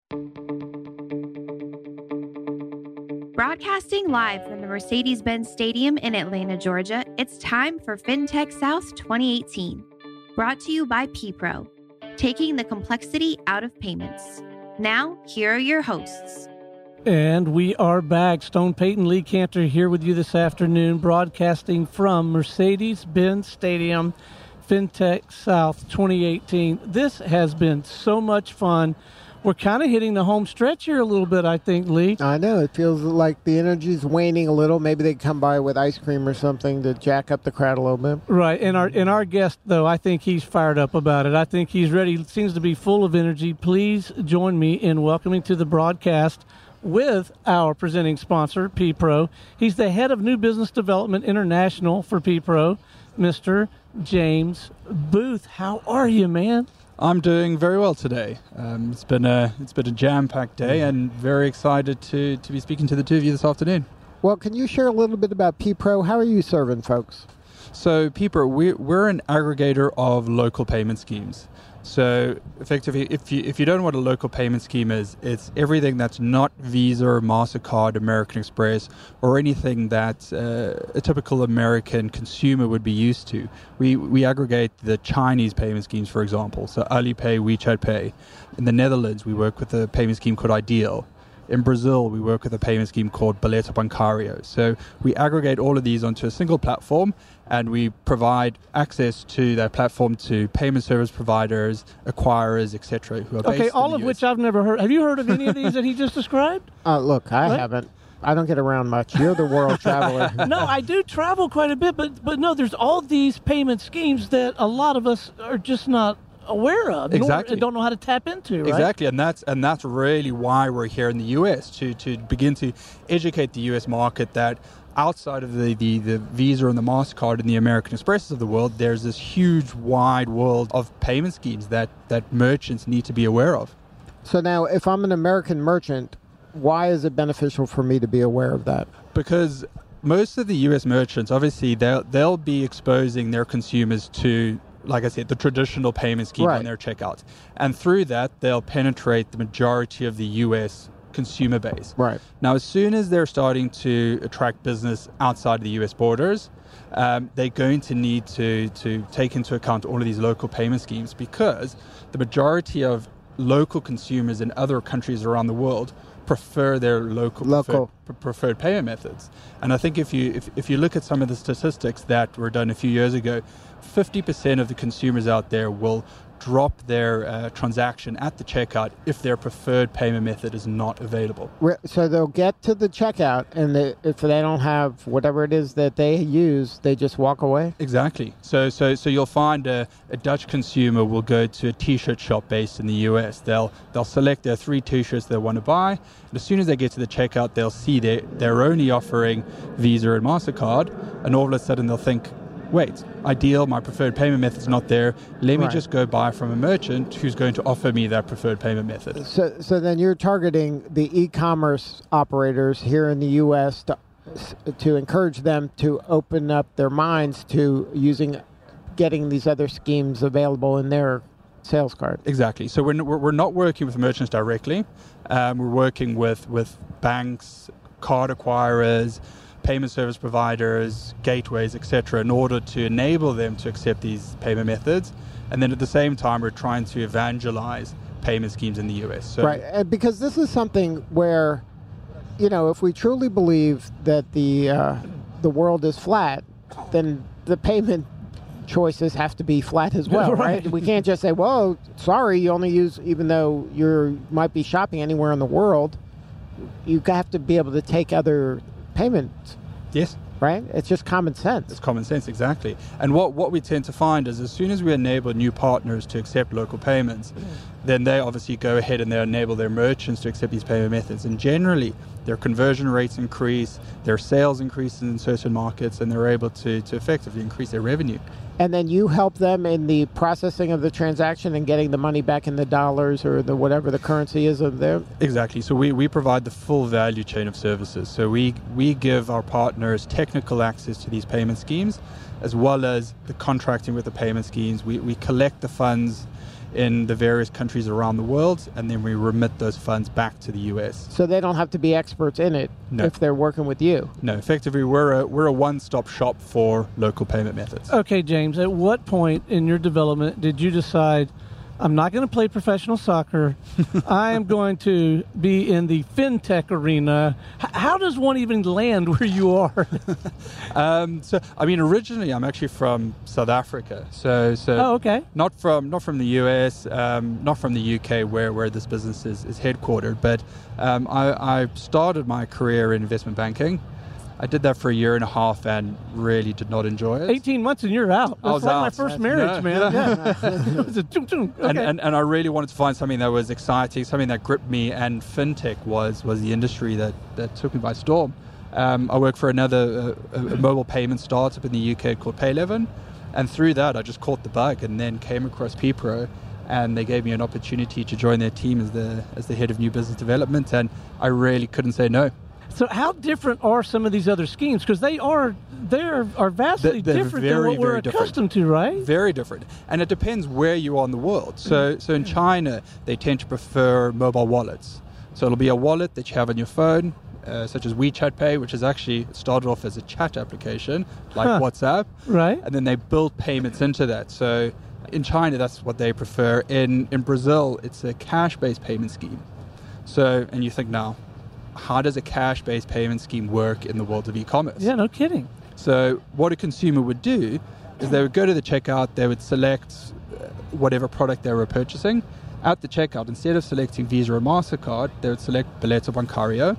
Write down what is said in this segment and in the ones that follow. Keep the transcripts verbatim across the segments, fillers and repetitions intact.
Broadcasting live from the Mercedes-Benz Stadium in Atlanta, Georgia, it's time for FinTech South twenty eighteen. Brought to you by P-Pro, taking the complexity out of payments. Now, here are your hosts. And we are back. Stone Payton, Lee Cantor here with you this afternoon, broadcasting from Mercedes-Benz Stadium, FinTech South twenty eighteen. This has been so much fun. We're kind of hitting the home stretch here a little bit, I think, Lee. I know. It feels like the energy's waning a little. Maybe they come by with ice cream or something to jack up the crowd a little bit. Right. And our and our guest, though, I think he's fired up about it. I think he's ready. Seems to be full of energy. Please join me in welcoming to the broadcast with our presenting sponsor, P-Pro. He's the head of New Business Development International for P-Pro, Mister James Booth. How are you, man? I'm doing very well today. Um, it's been a it's been a jam-packed day, and very excited to, to be speaking to the two of you this afternoon. Well, can you share a little bit about P-Pro? How are you serving folks? So P-Pro, we're, we're an aggregator of local payment schemes. So effectively, if you if you don't know what a local payment scheme is, it's everything that's not Visa, MasterCard, American Express, or anything that uh, a typical American consumer would be used to. We we aggregate the Chinese payment schemes, for example, so Alipay, WeChat Pay. In the Netherlands, we work with a payment scheme called Ideal. In Brazil, we work with a payment scheme called Boleto Bancário. So we aggregate all of these onto a single platform, and we provide access to that platform to payment service providers, acquirers, et cetera. Who are okay, based all in the of U S. Which I've never heard. Have you heard of any of these that he just described? Uh, look, I What? haven't. I don't get around much. You're the world traveler. No, I do travel quite a bit, but but no, there's all these payment schemes that a lot of us are just not aware of, Exactly. nor don't know how to tap into, right? Exactly, and that's and that's really why we're here in the U S, to to begin to educate the U S market that outside of the, the, the Visa and the MasterCard and the American Expresses of the world, there's this huge, wide world of payment schemes that, that merchants need to be aware of. So now, if I'm an American merchant, why is it beneficial for me to be aware of that? Because most of the U S merchants, obviously, they'll, they'll be exposing their consumers to, like I said, the traditional payment scheme Right. on their checkout. And through that, they'll penetrate the majority of the U S consumer base. Right. Now, as soon as they're starting to attract business outside the U S borders, um, they're going to need to, to take into account all of these local payment schemes, because the majority of local consumers in other countries around the world prefer their local, Local. Preferred, preferred payment methods. And I think if you if, if you look at some of the statistics that were done a few years ago, fifty percent of the consumers out there will drop their uh, transaction at the checkout if their preferred payment method is not available. Re- So they'll get to the checkout, and they, if they don't have whatever it is that they use, they just walk away? Exactly. So so so you'll find a, a Dutch consumer will go to a t-shirt shop based in the U S. They'll they'll select their three t-shirts they want to buy, and as soon as they get to the checkout, they'll see they they're only offering Visa and MasterCard, and all of a sudden they'll think, wait, Ideal, my preferred payment method's not there. Let me Right. just go buy from a merchant who's going to offer me that preferred payment method. So, so then you're targeting the e-commerce operators here in the U S to to encourage them to open up their minds to using, getting these other schemes available in their sales card. Exactly. So we're, n- we're we're not working with merchants directly. Um, we're working with, with banks, card acquirers, payment service providers, gateways, et cetera, in order to enable them to accept these payment methods. And then at the same time, we're trying to evangelize payment schemes in the U S. So Right, and because this is something where, you know, if we truly believe that the uh, the world is flat, then the payment choices have to be flat as well, right? Right. We can't just say, well, sorry, you only use, even though you might be shopping anywhere in the world, you have to be able to take other payments, yes, right? It's just common sense. it's common sense, exactly. And what, what we tend to find is as soon as we enable new partners to accept local payments, then they obviously go ahead and they enable their merchants to accept these payment methods. And generally, their conversion rates increase, their sales increase in certain markets, and they're able to, to effectively increase their revenue. And then you help them in the processing of the transaction and getting the money back in the dollars or the whatever the currency is of there. Exactly. So we, we provide the full value chain of services. So we we give our partners technical access to these payment schemes, as well as the contracting with the payment schemes. We we collect the funds in the various countries around the world, and then we remit those funds back to the U S. So they don't have to be experts in it No. if they're working with you. No, effectively, we're a, we're a one-stop shop for local payment methods. Okay, James, at what point in your development did you decide, I'm not going to play professional soccer. I am going to be in the fintech arena. H- how does one even land where you are? Um, so, I mean, originally, I'm actually from South Africa. So, so Oh, okay. not from not from the U S, um, not from the U K, where, where this business is, is headquartered. But um, I, I started my career in investment banking. I did that for a year and a half and really did not enjoy it. eighteen months and you're out. That's I was like out. my first That's- marriage, no. man. Yeah. It was a chung chung. Okay. And, and and I really wanted to find something that was exciting, something that gripped me, and fintech was was the industry that, that took me by storm. Um, I worked for another uh, a mobile payment startup in the U K called Payleven, and through that I just caught the bug and then came across PPro, and they gave me an opportunity to join their team as the as the head of new business development, and I really couldn't say no. So how different are some of these other schemes? Because they are they're are vastly They're different than very, what we're very different. accustomed to, right? Very different, and it depends where you are in the world. So, so in China, they tend to prefer mobile wallets. So it'll be a wallet that you have on your phone, uh, such as WeChat Pay, which is actually started off as a chat application like Huh. WhatsApp, Right. and then they build payments into that. So in China, that's what they prefer. In in Brazil, it's a cash-based payment scheme. So, and you think now, how does a cash-based payment scheme work in the world of e-commerce? Yeah, no kidding. So what a consumer would do is they would go to the checkout, they would select uh, whatever product they were purchasing. At the checkout, instead of selecting Visa or MasterCard, they would select Boleto Bancario.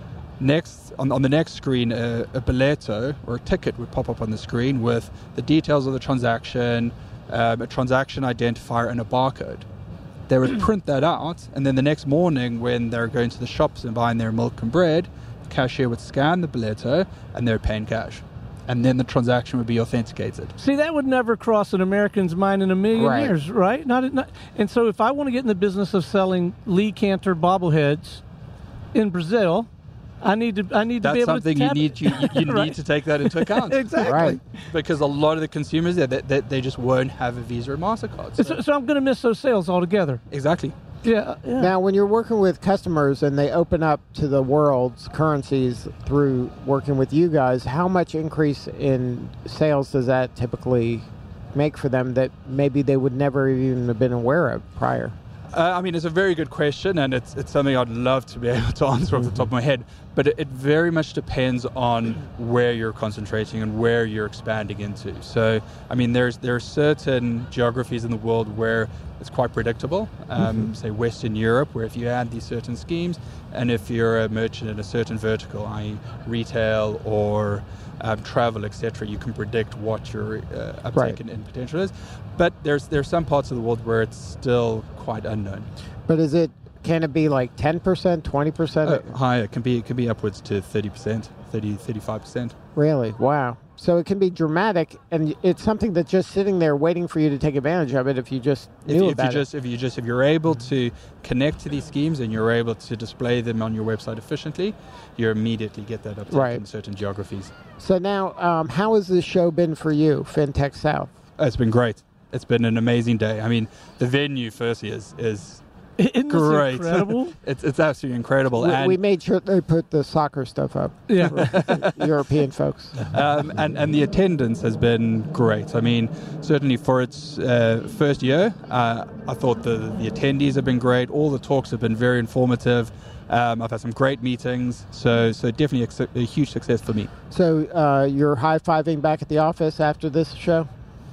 Next, on, on the next screen, a, a Boleto or a ticket would pop up on the screen with the details of the transaction, um, a transaction identifier, and a barcode. They would print that out, and then the next morning when they're going to the shops and buying their milk and bread, the cashier would scan the Boleto and they would pay in cash. And then the transaction would be authenticated. See, that would never cross an American's mind in a million Right. years, right? Not, not. And so if I want to get in the business of selling Lee Cantor bobbleheads in Brazil, I need to I need to be That's able something to you tap need it. you, you you Right. need to take that into account. Exactly. Right. Because a lot of the consumers there, they, they, they just won't have a Visa or MasterCard. So- So, so I'm going to miss those sales altogether. exactly. Yeah. yeah. Now, when you're working with customers and they open up to the world's currencies through working with you guys, how much increase in sales does that typically make for them that maybe they would never even have been aware of prior? Uh, I mean, it's a very good question, and it's it's something I'd love to be able to answer off the top of my head. But it, it very much depends on where you're concentrating and where you're expanding into. So, I mean, there's there are certain geographies in the world where it's quite predictable. Um, Mm-hmm. Say Western Europe, where if you add these certain schemes, and if you're a merchant in a certain vertical, that is, retail or um, travel, et cetera, you can predict what your uh, uptake Right. in, in potential is. But there's there's some parts of the world where it's still quite unknown. But is it, can it be like ten percent, twenty percent? Uh, higher, it can be it can be upwards to thirty percent, thirty, thirty-five percent. Really? Wow. So it can be dramatic, and it's something that's just sitting there waiting for you to take advantage of it if you just If, knew if about you just if you just if you're able to connect to these schemes and you're able to display them on your website efficiently, you immediately get that uptake Right. in certain geographies. it. So now, um, how has this show been for you, FinTech South? Uh, It's been great. It's been an amazing day. I mean, the venue firstly is is Isn't this great. incredible? it's it's absolutely incredible. We, and we made sure they put the soccer stuff up. Yeah. for European folks. um, and, and the attendance has been great. I mean, certainly for its uh, first year, uh, I thought the, the attendees have been great. All the talks have been very informative. Um, I've had some great meetings, so so definitely a, su- a huge success for me. So uh, you're high-fiving back at the office after this show?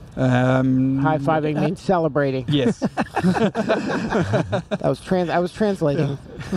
Um, High-fiving means celebrating. Yes. That was trans. I was translating.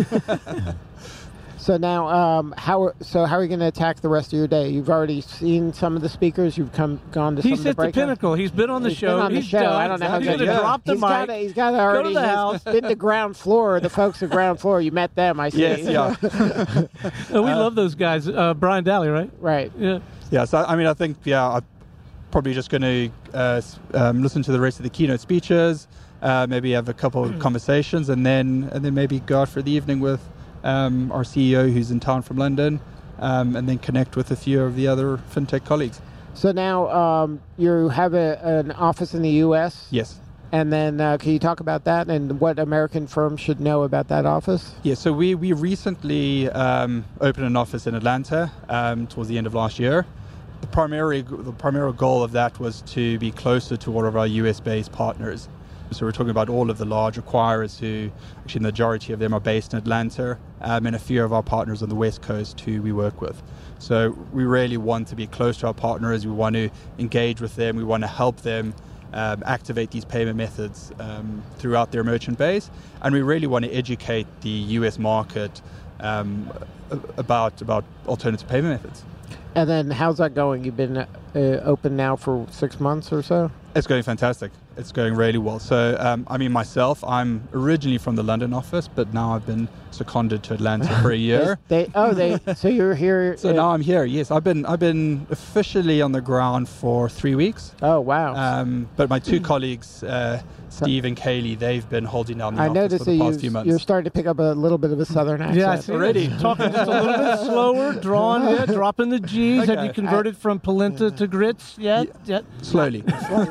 So now, um, how so? How are you going to attack the rest of your day? You've already seen some of the speakers. You've come gone to some He's of the hit the breakouts? pinnacle. He's been on the He's show. been on the He's show. done. I don't know how He's good going to he is. drop the He's mic. got he's got already the he's house. been to ground floor. The folks at ground floor. You met them, I see. Yes, yeah. Oh, we love those guys. Uh, Brian Daly, right? Right. Yeah. Yeah, so I mean, I think, yeah, I'm probably just going to uh, s- um, listen to the rest of the keynote speeches, uh, maybe have a couple of conversations, and then and then maybe go out for the evening with um, our C E O who's in town from London, um, and then connect with a few of the other fintech colleagues. So now um, you have a, an office in the U S Yes. And then uh, can you talk about that and what American firms should know about that office? Yeah, so we, we recently um, opened an office in Atlanta um, towards the end of last year. The primary, the primary goal of that was to be closer to all of our U S-based partners. So we're talking about all of the large acquirers who, actually the majority of them are based in Atlanta, um, and a few of our partners on the West Coast who we work with. So we really want to be close to our partners. We want to engage with them. We want to help them um, activate these payment methods um, throughout their merchant base. And we really want to educate the U S market um, about, about alternative payment methods. And then how's that going? You've been uh, open now for six months or so? It's going fantastic. It's going really well. So, um, I mean, myself, I'm originally from the London office, but now I've been seconded to Atlanta for a year. they, oh, they. So you're here. So uh, now I'm here. Yes, I've been I've been officially on the ground for three weeks. Oh, wow. Um, but my two colleagues, uh, Steve and Kaylee, they've been holding down the I office noticed for the that past you, few months. you're starting to pick up a little bit of a southern accent. Yeah, I see already. Talking just a little bit slower, drawing, yeah, dropping the G's. Okay. Have you converted from polenta to grits yet? Yeah. yet? Slowly.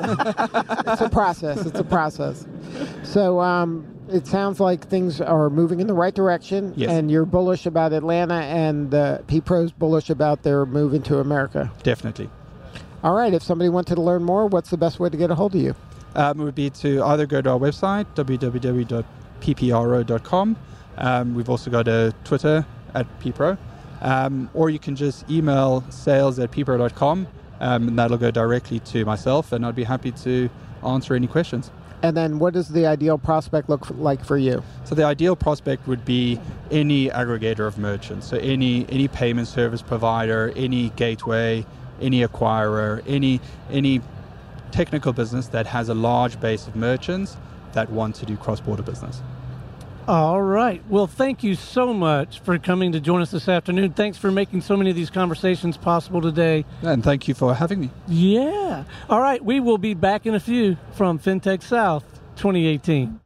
It's a process. It's a process. So um, it sounds like things are moving in the right direction, Yes. and you're bullish about Atlanta, and uh, P-Pro's bullish about their move into America. Definitely. All right. If somebody wanted to learn more, what's the best way to get a hold of you? Um, it would be to either go to our website, w w w dot p p r o dot com. Um, we've also got a Twitter at ppro. Um, or you can just email sales at ppro dot com, um, and that'll go directly to myself, and I'd be happy to answer any questions. And then what does the ideal prospect look f- like for you? So the ideal prospect would be any aggregator of merchants. So any any payment service provider, any gateway, any acquirer, any any technical business that has a large base of merchants that want to do cross-border business. All right. Well, thank you so much for coming to join us this afternoon. Thanks for making so many of these conversations possible today. And thank you for having me. Yeah. All right. We will be back in a few from FinTech South twenty eighteen.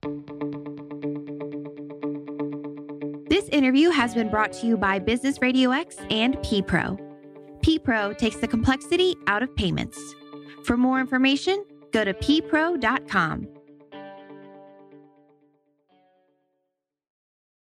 This interview has been brought to you by Business Radio X and P-Pro. P-Pro takes the complexity out of payments. For more information, go to p pro dot com.